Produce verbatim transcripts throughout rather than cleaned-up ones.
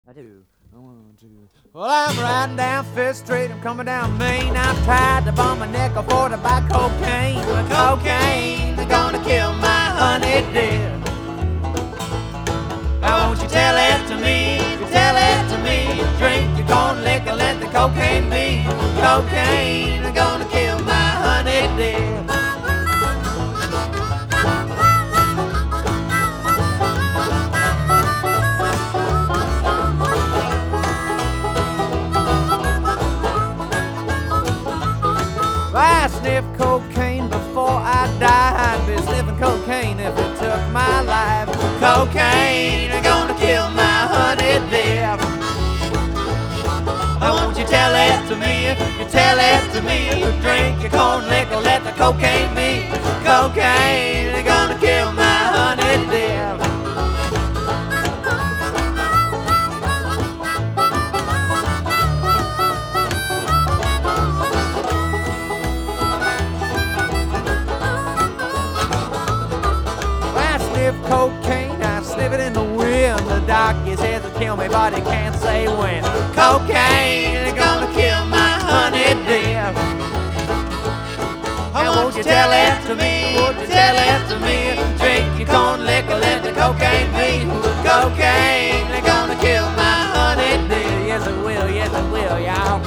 I do. I want to. Well, I'm riding down Fifth Street, I'm coming down Main. I'm tied up on my neck, afford to buy cocaine. But cocaine, they're gonna kill my honey dear. Now won't you tell it to me, you tell it to me. Drink your corn liquor, let the cocaine be. Cocaine, they're gonna kill my honey dear. I sniffed cocaine before I died. I'd be sniffing cocaine if it took my life. Cocaine, they're gonna kill my honey dear. Why won't you tell it to me? You tell it to me. You drink your corn liquor, let the cocaine be. Cocaine, they're gonna kill my honey dear. Cocaine, I sniff it in the wind. The doctor says it'll kill me, but he can't say when. Cocaine, they're gonna kill my honey dear. Now won't you tell it to me? Won't you tell it to me? Drink your corn liquor, let the cocaine be. Cocaine, they're gonna kill my honey dear. Yes it will, yes it will, y'all.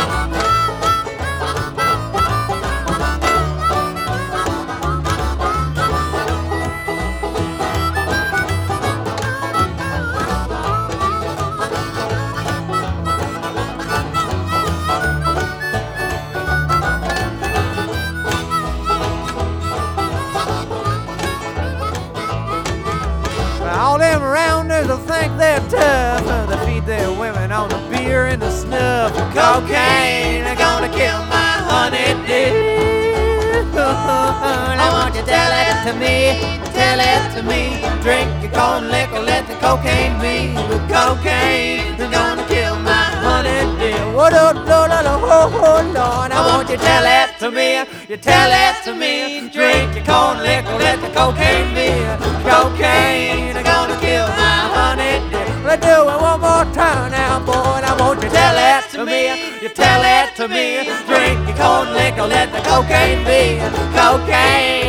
All them rounders will think they're tough. They feed their women on the beer and the snuff. Cocaine, they're gonna kill my honey dear. Now won't you tell it to me, tell it to me. Drink your corn liquor, let the cocaine be. Cocaine, they're gonna kill my honey dear. What oh Lord, oh Lord, now won't you tell it to me, you tell it to me. Drink your corn liquor, let the cocaine be. Cocaine, they're gonna kill my honey dear. Let's do it one more time now, boy. Now won't you tell it to me, you tell it to me. Drink your corn liquor, let the cocaine be. Cocaine.